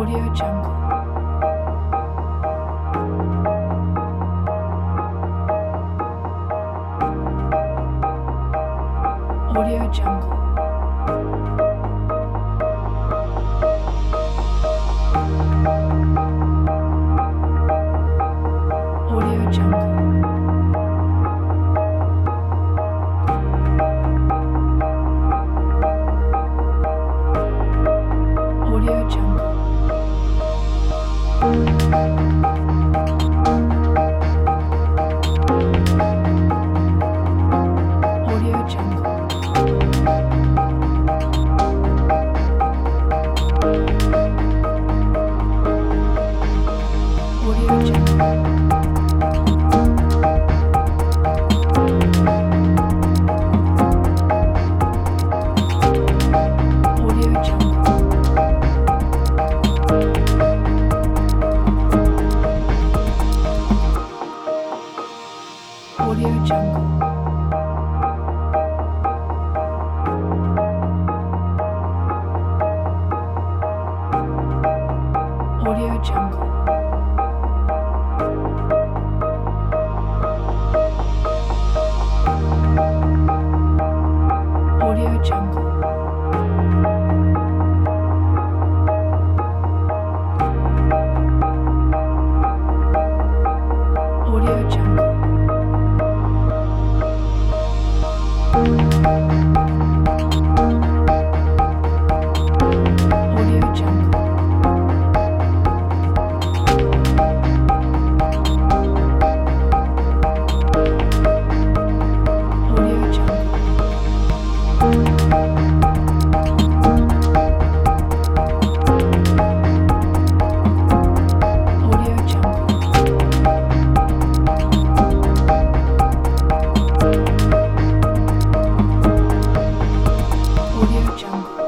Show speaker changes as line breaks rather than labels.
Audio Jungle. Audio Jungle. Audio Jungle. Audio Jungle. Audio Jungle. Audio Jungle. Audio Jungle. Audio Jungle. Audio Jungle. Audio Jungle. Audio Jungle. Audio Jungle. Audio Jungle. Audio Jungle.